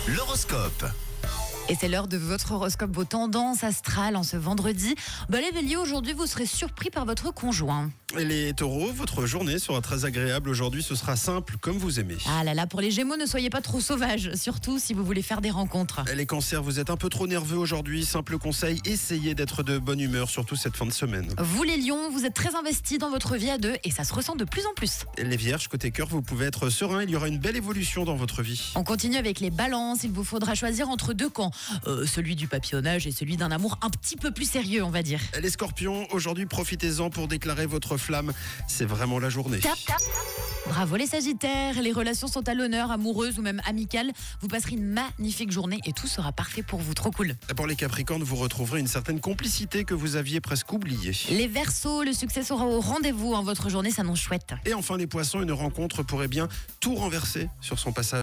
L'horoscope. Et c'est l'heure de votre horoscope, vos tendances astrales en ce vendredi. Les béliers, aujourd'hui, vous serez surpris par votre conjoint. Et les taureaux, votre journée sera très agréable aujourd'hui, ce sera simple comme vous aimez. Ah là là, pour les gémeaux, ne soyez pas trop sauvages, surtout si vous voulez faire des rencontres. Et les cancers, vous êtes un peu trop nerveux aujourd'hui, simple conseil, essayez d'être de bonne humeur, surtout cette fin de semaine. Vous les lions, vous êtes très investis dans votre vie à deux et ça se ressent de plus en plus. Et les vierges, côté cœur, vous pouvez être serein, il y aura une belle évolution dans votre vie. On continue avec les balances, il vous faudra choisir entre deux camps. Celui du papillonnage et celui d'un amour un petit peu plus sérieux, on va dire. Et les scorpions, aujourd'hui, profitez-en pour déclarer votre flamme, c'est vraiment la journée. Tap, tap. Bravo les sagittaires, les relations sont à l'honneur, amoureuses ou même amicales. Vous passerez une magnifique journée et tout sera parfait pour vous, trop cool. Et pour les capricornes, vous retrouverez une certaine complicité que vous aviez presque oubliée. Les verseaux, le succès sera au rendez-vous, votre journée s'annonce chouette. Et enfin les poissons, une rencontre pourrait bien tout renverser sur son passage.